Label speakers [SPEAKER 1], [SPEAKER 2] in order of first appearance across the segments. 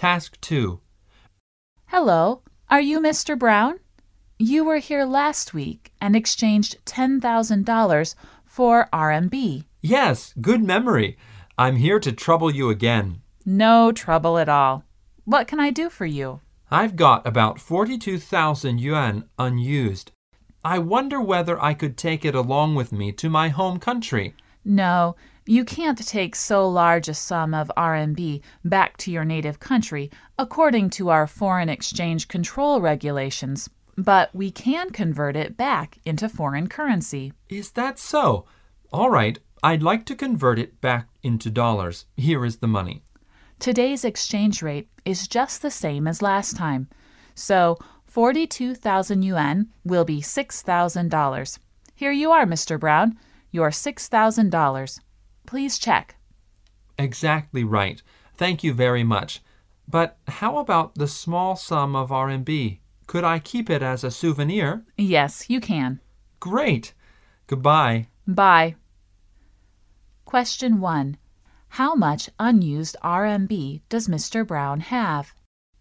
[SPEAKER 1] Task 2.
[SPEAKER 2] Hello, are you Mr. Brown? You were here last week and exchanged $10,000 for RMB.
[SPEAKER 1] Yes, good memory. I'm here to trouble you again.
[SPEAKER 2] No trouble at all. What can I do for you?
[SPEAKER 1] I've got about 42,000 yuan unused. I wonder whether I could take it along with me to my home country.
[SPEAKER 2] No, you can't take so large a sum of RMB back to your native country according to our foreign exchange control regulations, but we can convert it back into foreign currency.
[SPEAKER 1] Is that so? All right, I'd like to convert it back into dollars. Here is the money.
[SPEAKER 2] Today's exchange rate is just the same as last time, so 42,000 yuan will be $6,000. Here you are, Mr. Brown, your $6,000. Please check.
[SPEAKER 1] Exactly right. Thank you very much. But how about the small sum of RMB? Could I keep it as a souvenir?
[SPEAKER 2] Yes, you can.
[SPEAKER 1] Great. Goodbye.
[SPEAKER 2] Bye. Question 1. How much unused RMB does Mr. Brown have?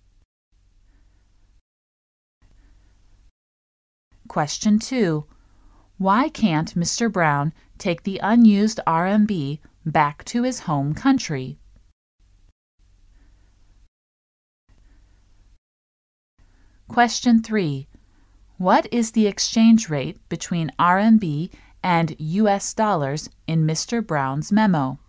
[SPEAKER 2] Question 2. Why can't Mr. Brown take the unused RMB back to his home country? Question 3. What is the exchange rate between RMB and US dollars in Mr. Brown's memo?